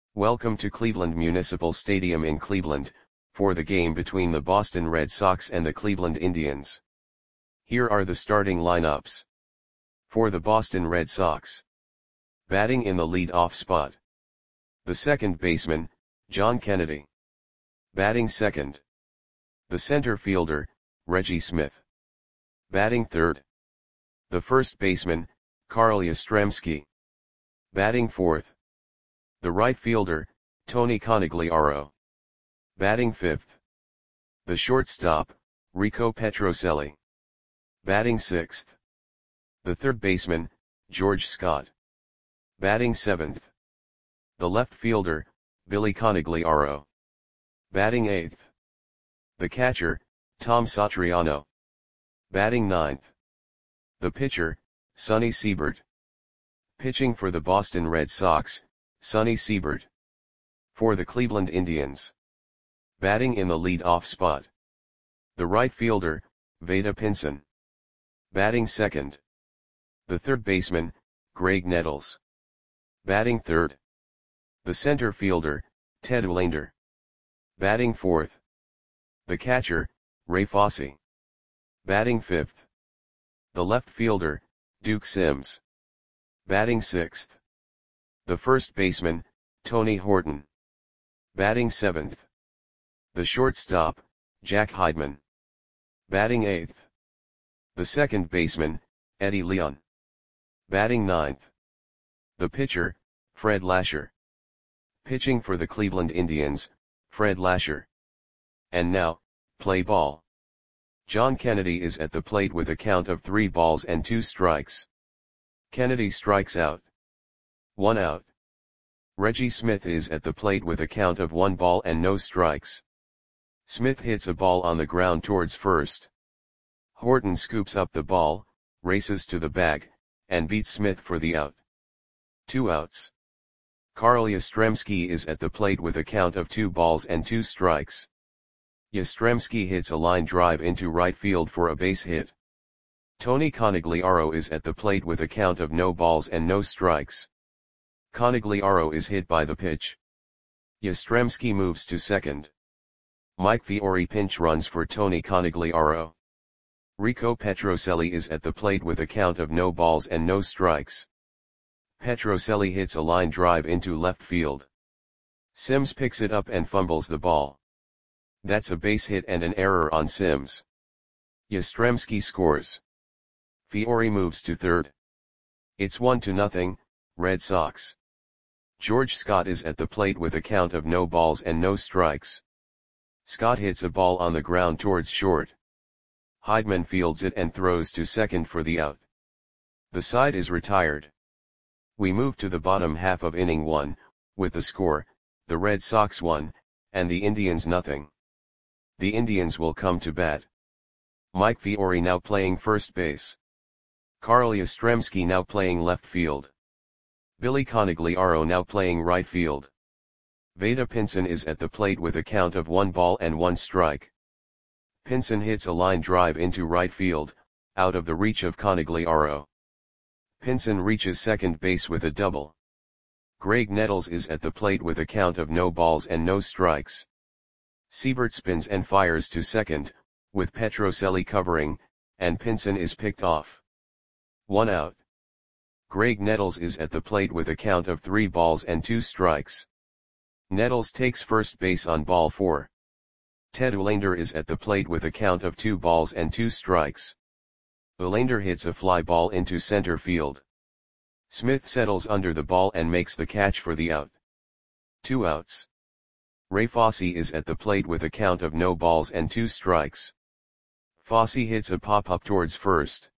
Welcome to Cleveland Municipal Stadium in Cleveland, for the game between the Boston Red Sox and the Cleveland Indians. Here are the starting lineups. For the Boston Red Sox. Batting in the lead-off spot. The second baseman, John Kennedy. Batting second. The center fielder, Reggie Smith. Batting third. The first baseman, Carl Yastrzemski. Batting fourth. The right fielder, Tony Conigliaro. Batting fifth. The shortstop, Rico Petrocelli. Batting sixth. The third baseman, George Scott. Batting seventh. The left fielder, Billy Conigliaro. Batting eighth. The catcher, Tom Satriano. Batting ninth. The pitcher, Sonny Siebert. Pitching for the Boston Red Sox, Sonny Siebert. For the Cleveland Indians. Batting in the lead-off spot. The right fielder, Vada Pinson. Batting second. The third baseman, Greg Nettles. Batting third. The center fielder, Ted Uhlaender. Batting fourth. The catcher, Ray Fosse. Batting fifth. The left fielder, Duke Sims. Batting sixth. The first baseman, Tony Horton. Batting seventh. The shortstop, Jack Heidman. Batting eighth. The second baseman, Eddie Leon. Batting ninth. The pitcher, Fred Lasher. Pitching for the Cleveland Indians, Fred Lasher. And now, play ball. John Kennedy is at the plate with a count of 3 balls and 2 strikes. Kennedy strikes out. 1 out. Reggie Smith is at the plate with a count of 1 ball and no strikes. Smith hits a ball on the ground towards first. Horton scoops up the ball, races to the bag, and beats Smith for the out. 2 outs. Carl Yastrzemski is at the plate with a count of 2 balls and 2 strikes. Yastrzemski hits a line drive into right field for a base hit. Tony Conigliaro is at the plate with a count of no balls and no strikes. Conigliaro is hit by the pitch. Yastrzemski moves to second. Mike Fiore pinch runs for Tony Conigliaro. Rico Petrocelli is at the plate with a count of no balls and no strikes. Petrocelli hits a line drive into left field. Sims picks it up and fumbles the ball. That's a base hit and an error on Sims. Yastrzemski scores. Fiore moves to third. It's 1-0, Red Sox. George Scott is at the plate with a count of no balls and no strikes. Scott hits a ball on the ground towards short. Heidman fields it and throws to second for the out. The side is retired. We move to the bottom half of inning 1, with the score, the Red Sox 1, and the Indians 0. The Indians will come to bat. Mike Fiore now playing first base. Carl Yastrzemski now playing left field. Billy Conigliaro now playing right field. Vada Pinson is at the plate with a count of 1 ball and 1 strike. Pinson hits a line drive into right field, out of the reach of Conigliaro. Pinson reaches second base with a double. Greg Nettles is at the plate with a count of no balls and no strikes. Siebert spins and fires to second, with Petrocelli covering, and Pinson is picked off. 1 out. Greg Nettles is at the plate with a count of 3 balls and 2 strikes. Nettles takes first base on ball 4. Ted Uhlaender is at the plate with a count of 2 balls and 2 strikes. Uhlaender hits a fly ball into center field. Smith settles under the ball and makes the catch for the out. 2 outs. Ray Fosse is at the plate with a count of no balls and 2 strikes. Fosse hits a pop-up towards first.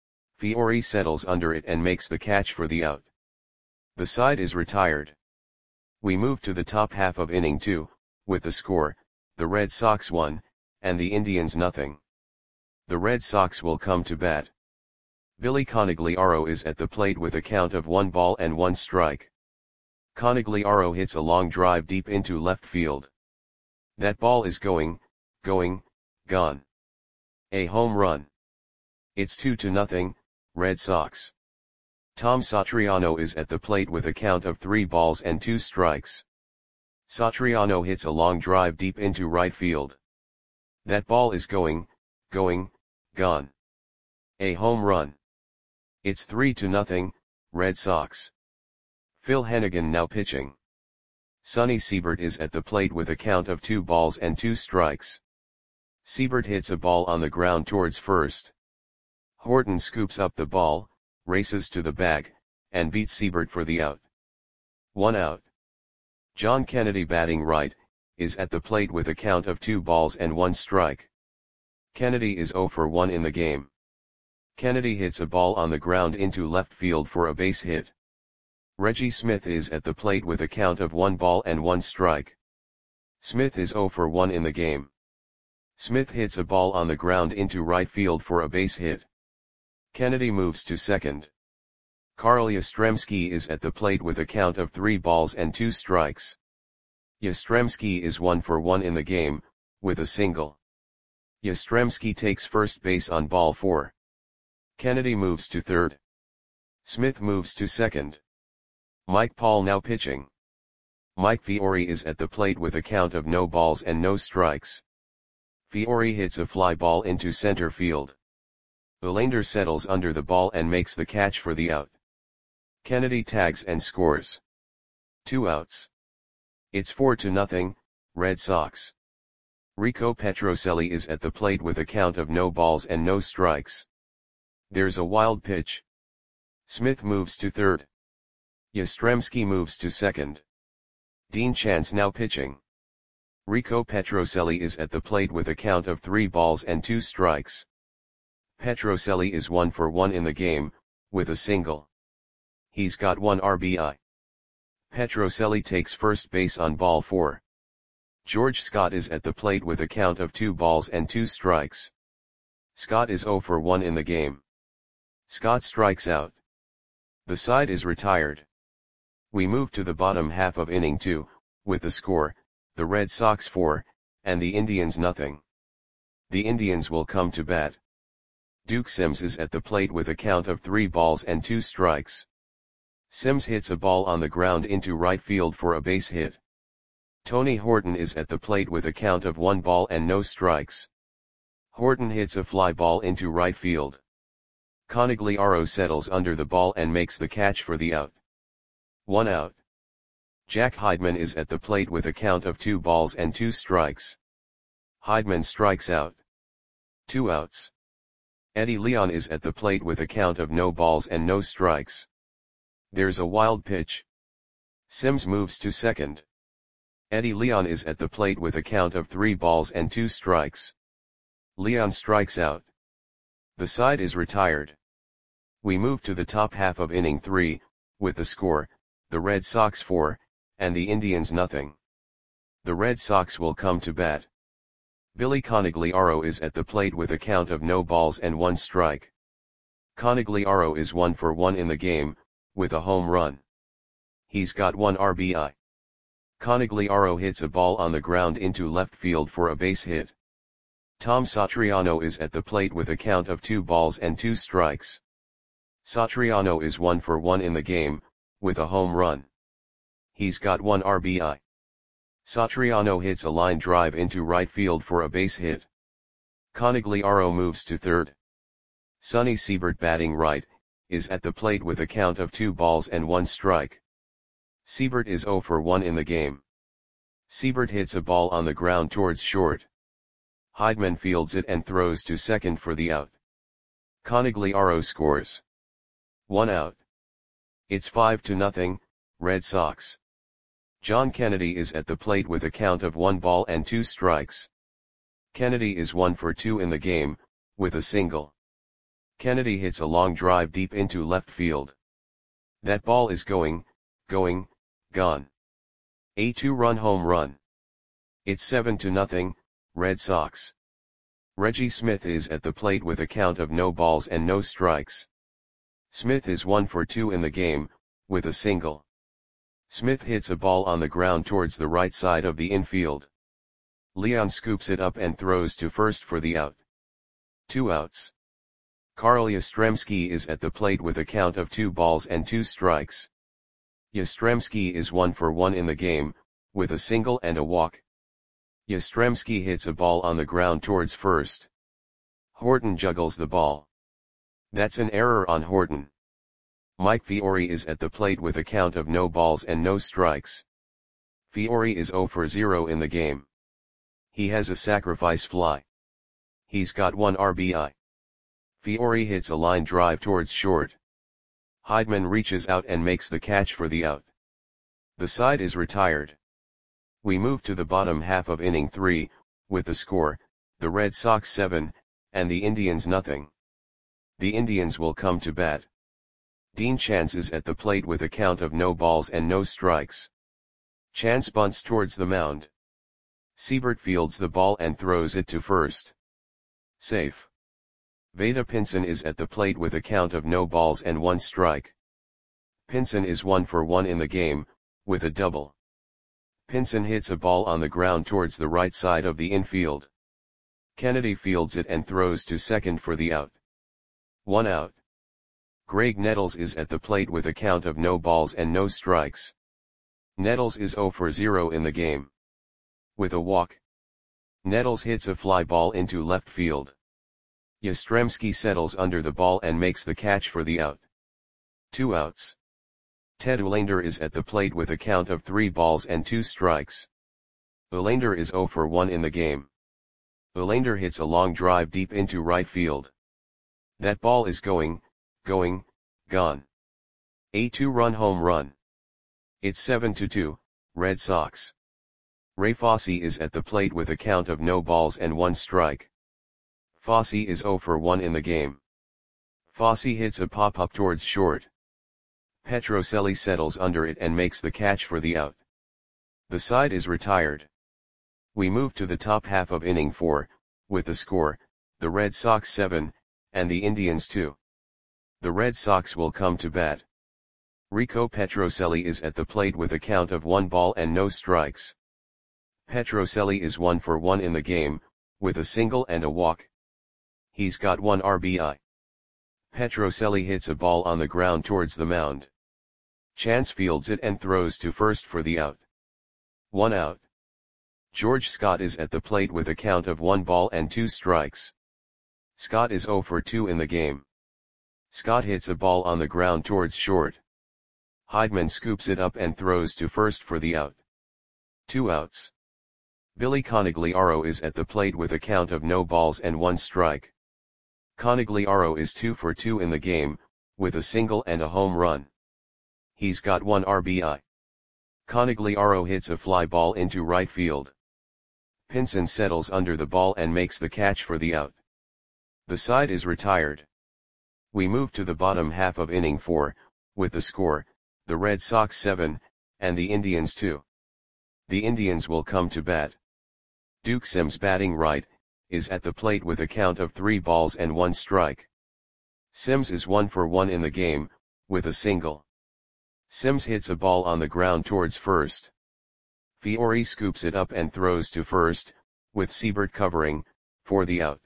Fiore settles under it and makes the catch for the out. The side is retired. We move to the top half of inning 2, with the score, the Red Sox 1, and the Indians 0. The Red Sox will come to bat. Billy Conigliaro is at the plate with a count of 1 ball and 1 strike. Conigliaro hits a long drive deep into left field. That ball is gone. A home run. It's 2-0, Red Sox. Tom Satriano is at the plate with a count of 3 balls and 2 strikes. Satriano hits a long drive deep into right field. That ball is going, gone. A home run. It's 3-0, Red Sox. Phil Hennigan now pitching. Sonny Siebert is at the plate with a count of 2-2. Siebert hits a ball on the ground towards first. Horton scoops up the ball, races to the bag, and beats Siebert for the out. 1 out. John Kennedy batting right, is at the plate with a count of 2-1. Kennedy is 0 for 1 in the game. Kennedy hits a ball on the ground into left field for a base hit. Reggie Smith is at the plate with a count of 1-1. Smith is 0 for 1 in the game. Smith hits a ball on the ground into right field for a base hit. Kennedy moves to second. Carl Yastrzemski is at the plate with a count of 3-2. Yastrzemski is 1 for 1 in the game, with a single. Yastrzemski takes first base on ball 4. Kennedy moves to third. Smith moves to second. Mike Paul now pitching. Mike Fiore is at the plate with a count of no balls and no strikes. Fiore hits a fly ball into center field. Verlander settles under the ball and makes the catch for the out. Kennedy tags and scores. 2 outs. It's 4-0, Red Sox. Rico Petrocelli is at the plate with a count of no balls and no strikes. There's a wild pitch. Smith moves to third. Yastrzemski moves to second. Dean Chance now pitching. Rico Petrocelli is at the plate with a count of 3-2. Petrocelli is 1 for 1 in the game, with a single. He's got 1 RBI. Petrocelli takes first base on ball 4. George Scott is at the plate with a count of 2-2. Scott is 0 for 1 in the game. Scott strikes out. The side is retired. We move to the bottom half of inning 2, with the score, the Red Sox 4, and the Indians nothing. The Indians will come to bat. Duke Sims is at the plate with a count of 3-2. Sims hits a ball on the ground into right field for a base hit. Tony Horton is at the plate with a count of 1-0. Horton hits a fly ball into right field. Conigliaro settles under the ball and makes the catch for the out. 1 out. Jack Heidman is at the plate with a count of 2-2. Heidman strikes out. 2 outs. Eddie Leon is at the plate with a count of no balls and no strikes. There's a wild pitch. Sims moves to second. Eddie Leon is at the plate with a count of 3-2. Leon strikes out. The side is retired. We move to the top half of inning 3, with the score, the Red Sox 4, and the Indians nothing. The Red Sox will come to bat. Billy Conigliaro is at the plate with a count of no balls and 1 strike. Conigliaro is 1 for 1 in the game, with a home run. He's got 1 RBI. Conigliaro hits a ball on the ground into left field for a base hit. Tom Satriano is at the plate with a count of 2-2. Satriano is 1 for 1 in the game, with a home run. He's got 1 RBI. Satriano hits a line drive into right field for a base hit. Conigliaro moves to third. Sonny Siebert batting right, is at the plate with a count of 2-1. Siebert is 0 for 1 in the game. Siebert hits a ball on the ground towards short. Heidman fields it and throws to second for the out. Conigliaro scores. 1 out. It's 5-0, Red Sox. John Kennedy is at the plate with a count of 1-2. Kennedy is 1 for 2 in the game, with a single. Kennedy hits a long drive deep into left field. That ball is going, gone. A 2-run home run. It's 7-0, Red Sox. Reggie Smith is at the plate with a count of no balls and no strikes. Smith is 1 for 2 in the game, with a single. Smith hits a ball on the ground towards the right side of the infield. Leon scoops it up and throws to first for the out. 2 outs. Carl Yastrzemski is at the plate with a count of 2-2. Yastrzemski is 1 for 1 in the game, with a single and a walk. Yastrzemski hits a ball on the ground towards first. Horton juggles the ball. That's an error on Horton. Mike Fiore is at the plate with a count of no balls and no strikes. Fiore is 0 for 0 in the game. He has a sacrifice fly. He's got 1 RBI. Fiore hits a line drive towards short. Heidman reaches out and makes the catch for the out. The side is retired. We move to the bottom half of inning 3, with the score, the Red Sox 7, and the Indians nothing. The Indians will come to bat. Dean Chance is at the plate with a count of no balls and no strikes. Chance bunts towards the mound. Siebert fields the ball and throws it to first. Safe. Vada Pinson is at the plate with a count of no balls and 1 strike. Pinson is 1 for 1 in the game, with a double. Pinson hits a ball on the ground towards the right side of the infield. Kennedy fields it and throws to second for the out. 1 out. Greg Nettles is at the plate with a count of no balls and no strikes. Nettles is 0 for 0 in the game. With a walk. Nettles hits a fly ball into left field. Yastrzemski settles under the ball and makes the catch for the out. 2 outs. Ted Uhlaender is at the plate with a count of 3 balls and 2 strikes. Uhlaender is 0 for 1 in the game. Uhlaender hits a long drive deep into right field. That ball is gone. A 2-run home run. It's 7-2, Red Sox. Ray Fosse is at the plate with a count of no balls and 1 strike. Fosse is 0 for 1 in the game. Fosse hits a pop-up towards short. Petrocelli settles under it and makes the catch for the out. The side is retired. We move to the top half of inning 4, with the score, the Red Sox 7, and the Indians 2. The Red Sox will come to bat. Rico Petrocelli is at the plate with a count of 1 ball and no strikes. Petrocelli is 1 for 1 in the game, with a single and a walk. He's got 1 RBI. Petrocelli hits a ball on the ground towards the mound. Chance fields it and throws to first for the out. 1 out. George Scott is at the plate with a count of 1 ball and 2 strikes. Scott is 0 for 2 in the game. Scott hits a ball on the ground towards short. Heidman scoops it up and throws to first for the out. 2 outs. Billy Conigliaro is at the plate with a count of no balls and 1 strike. Conigliaro is 2 for 2 in the game, with a single and a home run. He's got 1 RBI. Conigliaro hits a fly ball into right field. Pinson settles under the ball and makes the catch for the out. The side is retired. We move to the bottom half of inning 4, with the score, the Red Sox 7, and the Indians 2. The Indians will come to bat. Duke Sims, batting right, is at the plate with a count of 3 balls and 1 strike. Sims is 1 for 1 in the game, with a single. Sims hits a ball on the ground towards first. Fiore scoops it up and throws to first, with Siebert covering, for the out.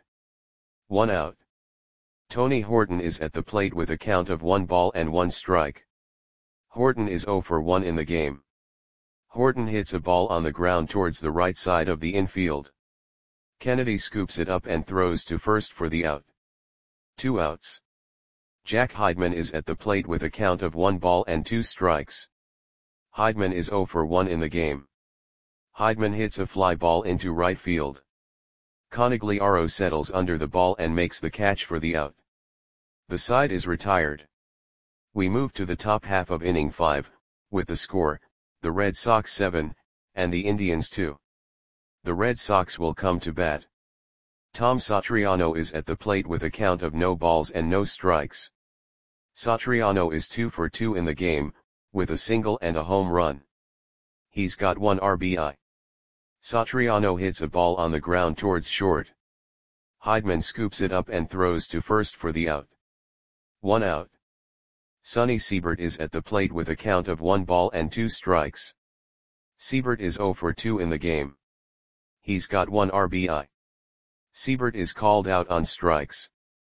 1 out. Tony Horton is at the plate with a count of 1 ball and 1 strike. Horton is 0 for 1 in the game. Horton hits a ball on the ground towards the right side of the infield. Kennedy scoops it up and throws to first for the out. 2 outs. Jack Heidman is at the plate with a count of 1 ball and 2 strikes. Heidman is 0 for 1 in the game. Heidman hits a fly ball into right field. Conigliaro settles under the ball and makes the catch for the out. The side is retired. We move to the top half of inning 5, with the score, the Red Sox 7, and the Indians 2. The Red Sox will come to bat. Tom Satriano is at the plate with a count of no balls and no strikes. Satriano is 2 for 2 in the game, with a single and a home run. He's got 1 RBI. Satriano hits a ball on the ground towards short. Heidman scoops it up and throws to first for the out. 1 out. Sonny Siebert is at the plate with a count of 1 ball and 2 strikes. Siebert is 0 for 2 in the game. He's got 1 RBI. Siebert is called out on strikes.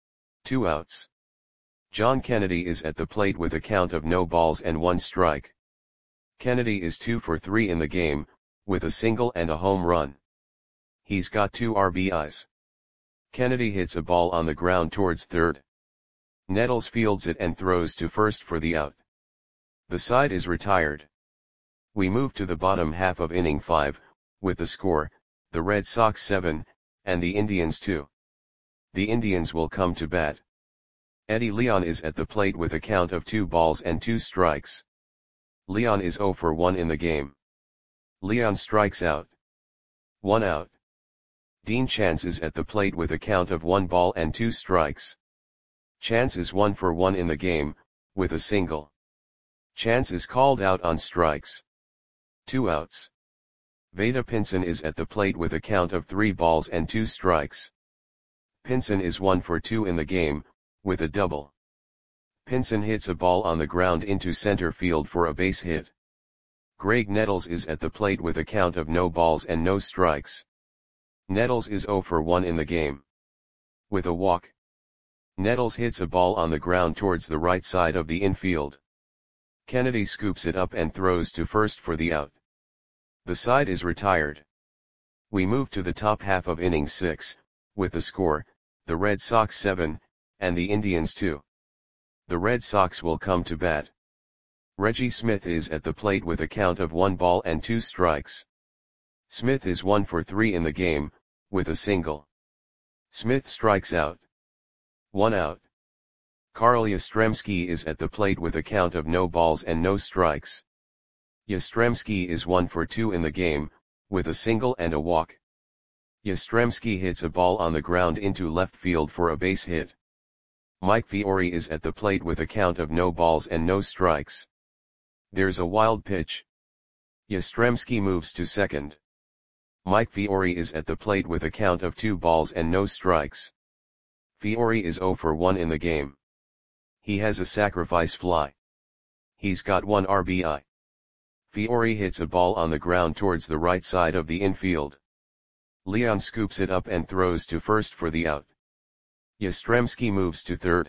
2 outs. John Kennedy is at the plate with a count of no balls and 1 strike. Kennedy is 2 for 3 in the game, with a single and a home run. He's got 2 RBIs. Kennedy hits a ball on the ground towards third. Nettles fields it and throws to first for the out. The side is retired. We move to the bottom half of inning 5, with the score, the Red Sox 7, and the Indians 2. The Indians will come to bat. Eddie Leon is at the plate with a count of 2 balls and 2 strikes. Leon is 0 for 1 in the game. Leon strikes out. 1 out. Dean Chance is at the plate with a count of 1 ball and 2 strikes. Chance is 1 for 1 in the game, with a single. Chance is called out on strikes. 2 outs. Vada Pinson is at the plate with a count of 3 balls and 2 strikes. Pinson is 1 for 2 in the game, with a double. Pinson hits a ball on the ground into center field for a base hit. Greg Nettles is at the plate with a count of no balls and no strikes. Nettles is 0 for 1 in the game. With a walk. Nettles hits a ball on the ground towards the right side of the infield. Kennedy scoops it up and throws to first for the out. The side is retired. We move to the top half of inning 6, with the score, the Red Sox 7, and the Indians 2. The Red Sox will come to bat. Reggie Smith is at the plate with a count of 1 ball and 2 strikes. Smith is 1 for 3 in the game, with a single. Smith strikes out. 1 out. Carl Yastrzemski is at the plate with a count of no balls and no strikes. Yastrzemski is 1 for 2 in the game, with a single and a walk. Yastrzemski hits a ball on the ground into left field for a base hit. Mike Fiore is at the plate with a count of no balls and no strikes. There's a wild pitch. Yastrzemski moves to second. Mike Fiore is at the plate with a count of 2 balls and no strikes. Fiore is 0 for 1 in the game. He has a sacrifice fly. He's got 1 RBI. Fiore hits a ball on the ground towards the right side of the infield. Leon scoops it up and throws to first for the out. Yastrzemski moves to third.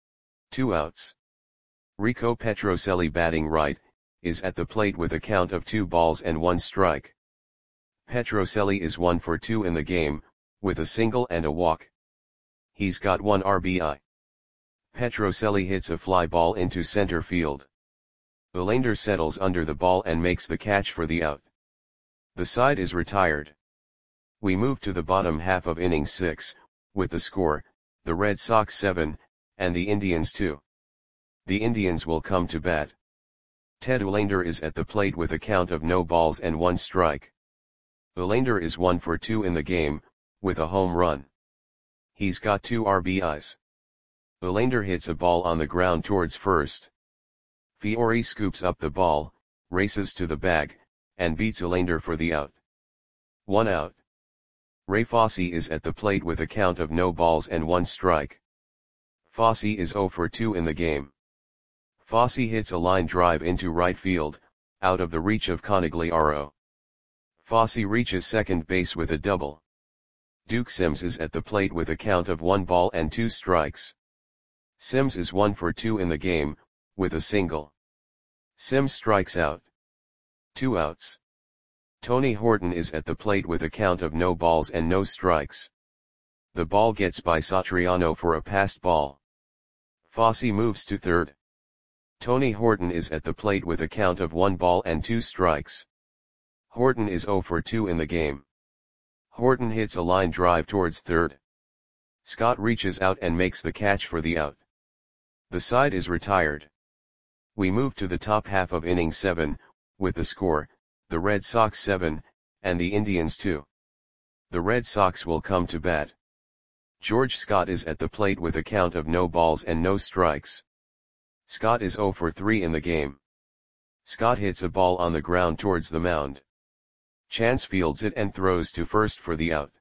2 outs. Rico Petrocelli, batting right, is at the plate with a count of 2 balls and 1 strike. Petrocelli is 1 for 2 in the game, with a single and a walk. He's got 1 RBI. Petrocelli hits a fly ball into center field. Olander settles under the ball and makes the catch for the out. The side is retired. We move to the bottom half of inning 6, with the score, the Red Sox 7, and the Indians 2. The Indians will come to bat. Ted Olander is at the plate with a count of no balls and 1 strike. Olander is 1 for 2 in the game, with a home run. He's got 2 RBIs. Olander hits a ball on the ground towards first. Fiore scoops up the ball, races to the bag, and beats Olander for the out. 1 out. Ray Fosse is at the plate with a count of no balls and 1 strike. Fosse is 0 for 2 in the game. Fosse hits a line drive into right field, out of the reach of Conigliaro. Fosse reaches second base with a double. Duke Sims is at the plate with a count of 1 ball and 2 strikes. Sims is 1 for 2 in the game, with a single. Sims strikes out. 2 outs. Tony Horton is at the plate with a count of no balls and no strikes. The ball gets by Satriano for a passed ball. Fosse moves to third. Tony Horton is at the plate with a count of 1 ball and 2 strikes. Horton is 0 for 2 in the game. Horton hits a line drive towards third. Scott reaches out and makes the catch for the out. The side is retired. We move to the top half of inning 7, with the score, the Red Sox 7, and the Indians 2. The Red Sox will come to bat. George Scott is at the plate with a count of no balls and no strikes. Scott is 0 for 3 in the game. Scott hits a ball on the ground towards the mound. Chance fields it and throws to first for the out.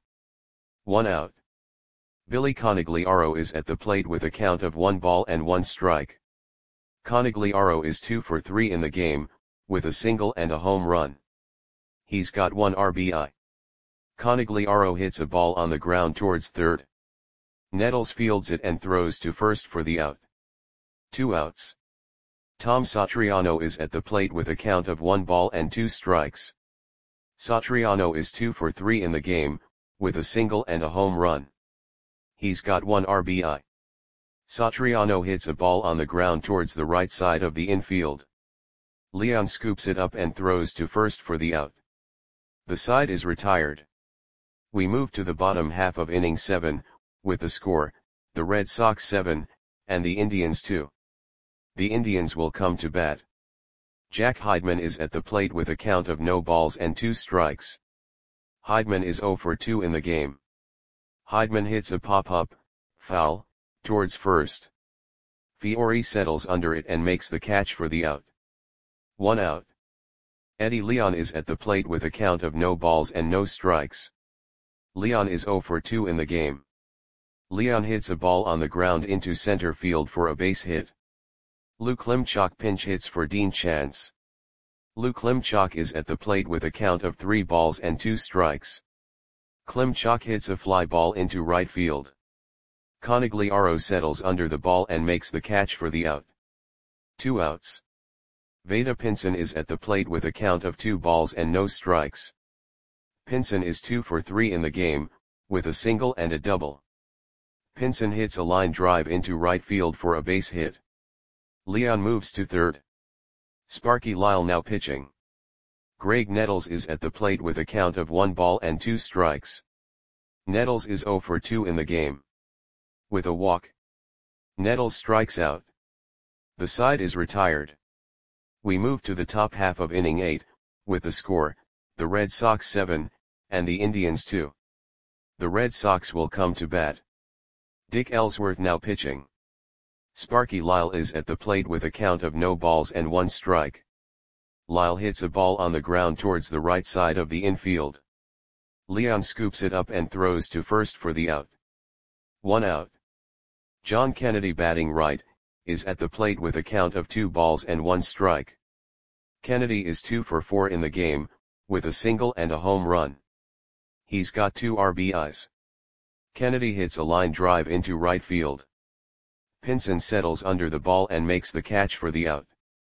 1 out. Billy Conigliaro is at the plate with a count of 1 ball and 1 strike. Conigliaro is 2 for 3 in the game, with a single and a home run. He's got 1 RBI. Conigliaro hits a ball on the ground towards third. Nettles fields it and throws to first for the out. 2 outs. Tom Satriano is at the plate with a count of 1 ball and 2 strikes. Satriano is 2 for 3 in the game, with a single and a home run. He's got 1 RBI. Satriano hits a ball on the ground towards the right side of the infield. Leon scoops it up and throws to first for the out. The side is retired. We move to the bottom half of inning 7, with the score, the Red Sox 7, and the Indians 2. The Indians will come to bat. Jack Heidman is at the plate with a count of no balls and 2 strikes. Heidman is 0 for 2 in the game. Heidman hits a pop-up, foul, towards first. Fiore settles under it and makes the catch for the out. 1 out. Eddie Leon is at the plate with a count of no balls and no strikes. Leon is 0 for 2 in the game. Leon hits a ball on the ground into center field for a base hit. Lou Klimchak pinch hits for Dean Chance. Lou Klimchak is at the plate with a count of 3 balls and 2 strikes. Klimchak hits a fly ball into right field. Conigliaro settles under the ball and makes the catch for the out. 2 outs. Vada Pinson is at the plate with a count of 2 balls and no strikes. Pinson is 2 for 3 in the game, with a single and a double. Pinson hits a line drive into right field for a base hit. Leon moves to third. Sparky Lyle now pitching. Greg Nettles is at the plate with a count of 1 ball and 2 strikes. Nettles is 0 for 2 in the game. With a walk, Nettles strikes out. The side is retired. We move to the top half of inning 8, with the score, the Red Sox 7, and the Indians 2. The Red Sox will come to bat. Dick Ellsworth now pitching. Sparky Lyle is at the plate with a count of no balls and 1 strike. Lyle hits a ball on the ground towards the right side of the infield. Leon scoops it up and throws to first for the out. 1 out. John Kennedy batting right, is at the plate with a count of 2 balls and 1 strike. Kennedy is 2 for 4 in the game, with a single and a home run. He's got 2 RBIs. Kennedy hits a line drive into right field. Pinson settles under the ball and makes the catch for the out.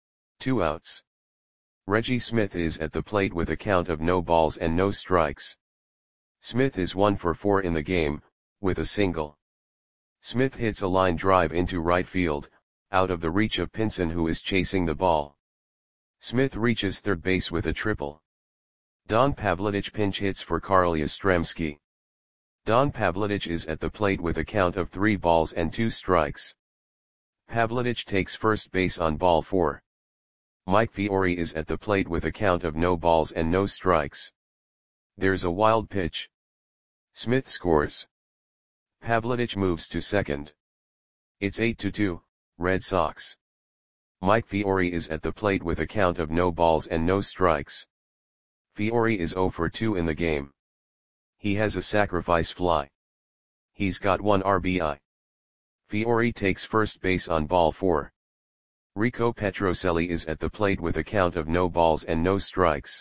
2 outs. Reggie Smith is at the plate with a count of no balls and no strikes. Smith is 1 for 4 in the game, with a single. Smith hits a line drive into right field, out of the reach of Pinson who is chasing the ball. Smith reaches third base with a triple. Don Pavlidich pinch hits for Carl Yastrzemski. Don Pavlidich is at the plate with a count of 3 balls and 2 strikes. Pavlidich takes first base on ball 4. Mike Fiore is at the plate with a count of no balls and no strikes. There's a wild pitch. Smith scores. Pavlidich moves to second. It's 8-2, Red Sox. Mike Fiore is at the plate with a count of no balls and no strikes. Fiore is 0 for 2 in the game. He has a sacrifice fly. He's got 1 RBI. Fiore takes first base on ball 4. Rico Petrocelli is at the plate with a count of no balls and no strikes.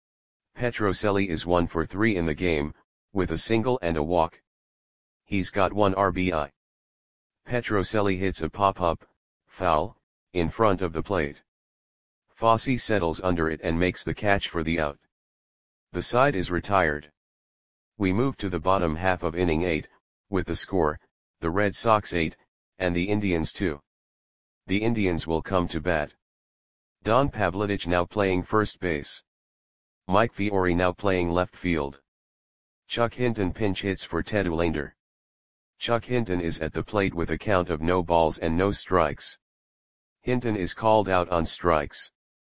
Petrocelli is 1 for 3 in the game, with a single and a walk. He's got 1 RBI. Petrocelli hits a pop-up, foul, in front of the plate. Fosse settles under it and makes the catch for the out. The side is retired. We move to the bottom half of inning 8, with the score, the Red Sox 8, and the Indians 2. The Indians will come to bat. Don Pavlidich now playing first base. Mike Fiore now playing left field. Chuck Hinton pinch hits for Ted Olander. Chuck Hinton is at the plate with a count of no balls and no strikes. Hinton is called out on strikes.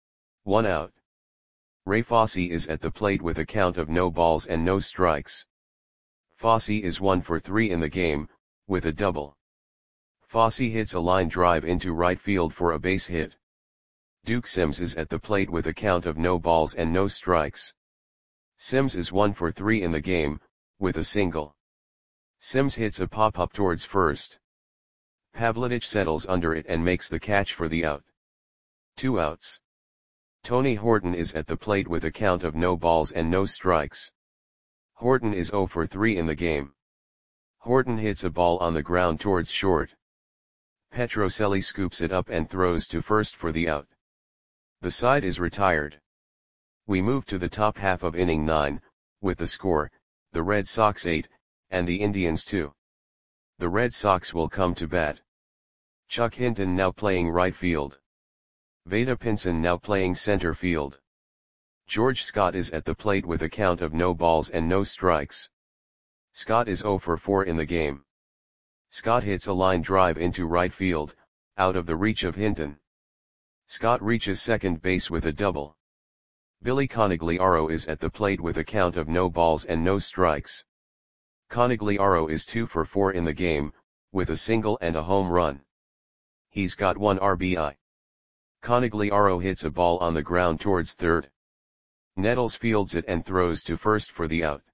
1 out. Ray Fosse is at the plate with a count of no balls and no strikes. Fosse is 1 for 3 in the game, with a double. Fosse hits a line drive into right field for a base hit. Duke Sims is at the plate with a count of no balls and no strikes. Sims is 1 for 3 in the game, with a single. Sims hits a pop-up towards first. Pavlidich settles under it and makes the catch for the out. 2 outs. Tony Horton is at the plate with a count of no balls and no strikes. Horton is 0 for 3 in the game. Horton hits a ball on the ground towards short. Petrocelli scoops it up and throws to first for the out. The side is retired. We move to the top half of inning 9, with the score, the Red Sox 8, and the Indians 2. The Red Sox will come to bat. Chuck Hinton now playing right field. Vada Pinson now playing center field. George Scott is at the plate with a count of no balls and no strikes. Scott is 0 for 4 in the game. Scott hits a line drive into right field, out of the reach of Hinton. Scott reaches second base with a double. Billy Conigliaro is at the plate with a count of no balls and no strikes. Conigliaro is 2 for 4 in the game, with a single and a home run. He's got 1 RBI. Conigliaro hits a ball on the ground towards third. Nettles fields it and throws to first for the out.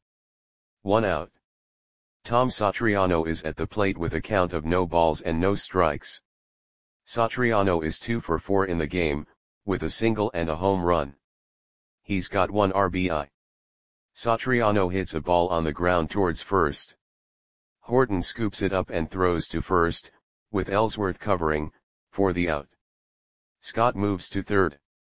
1 out. Tom Satriano is at the plate with a count of no balls and no strikes. Satriano is 2 for 4 in the game, with a single and a home run. He's got 1 RBI. Satriano hits a ball on the ground towards first. Horton scoops it up and throws to first, with Ellsworth covering, for the out. Scott moves to third.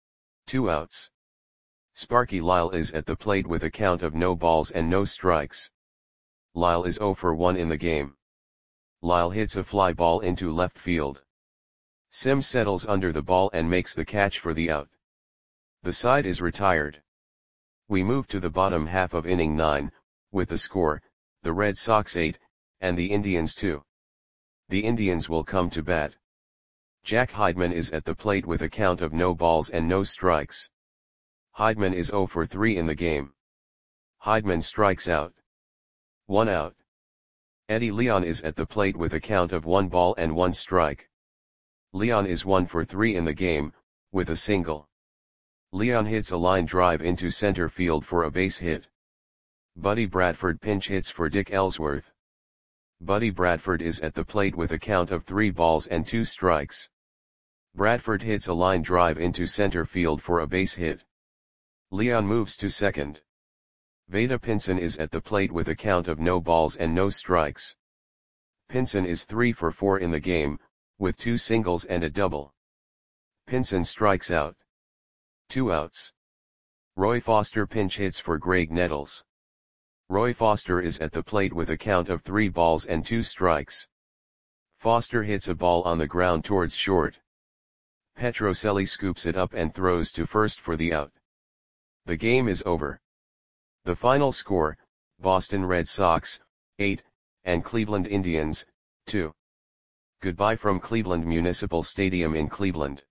2 outs. Sparky Lyle is at the plate with a count of no balls and no strikes. Lyle is 0 for 1 in the game. Lyle hits a fly ball into left field. Sims settles under the ball and makes the catch for the out. The side is retired. We move to the bottom half of inning 9, with the score, the Red Sox 8, and the Indians 2. The Indians will come to bat. Jack Heidman is at the plate with a count of no balls and no strikes. Heidman is 0 for 3 in the game. Heidman strikes out. 1 out. Eddie Leon is at the plate with a count of 1 ball and 1 strike. Leon is 1 for 3 in the game, with a single. Leon hits a line drive into center field for a base hit. Buddy Bradford pinch hits for Dick Ellsworth. Buddy Bradford is at the plate with a count of 3 balls and 2 strikes. Bradford hits a line drive into center field for a base hit. Leon moves to second. Vada Pinson is at the plate with a count of no balls and no strikes. Pinson is 3 for 4 in the game, with 2 singles and a double. Pinson strikes out. 2 outs. Roy Foster pinch hits for Greg Nettles. Roy Foster is at the plate with a count of 3 balls and 2 strikes. Foster hits a ball on the ground towards short. Petrocelli scoops it up and throws to first for the out. The game is over. The final score, Boston Red Sox, 8, and Cleveland Indians, 2. Goodbye from Cleveland Municipal Stadium in Cleveland.